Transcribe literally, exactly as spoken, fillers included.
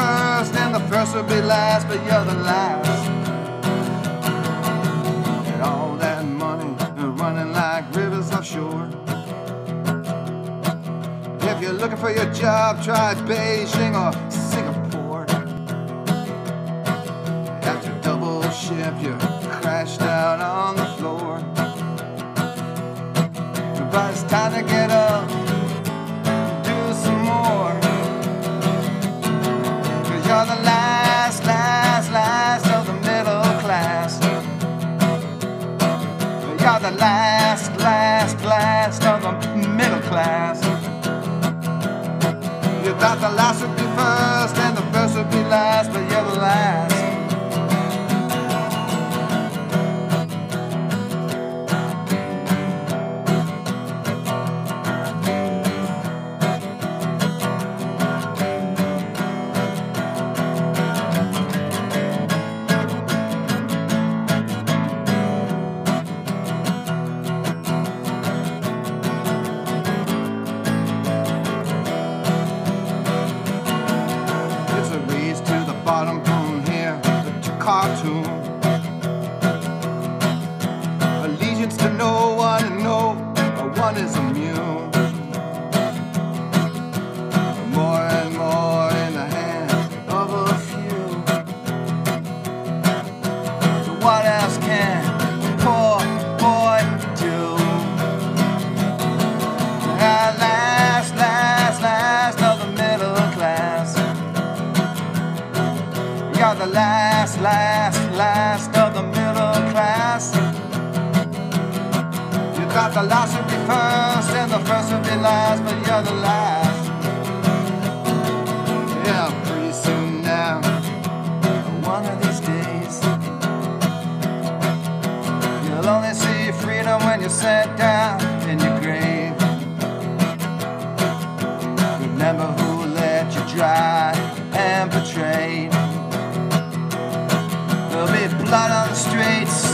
first, and the first will be last, but you're the last. And all that money running like rivers offshore. If you're looking for your job, try Beijing or Singapore. After double shift, you crash down on the floor. But it's time to get up, do some more. Cause you're the last, last, last of the middle class. You're the last, last, last of the middle class. You thought the last would be first and the first would be last, but you're the last. Bottom from here to Khartoum. Allegiance to no one and no one is immune. More and more in the hands of a few. So what else can poor boy do? At last, last, last of the middle class. You're the last, last, last of the middle class. You thought the last would be first and the first would be last, but you're the last. Yeah, pretty soon now, one of these days, you'll only see freedom when you're set down in your grave. Remember who let you dry and betrayed. There'll be blood on the streets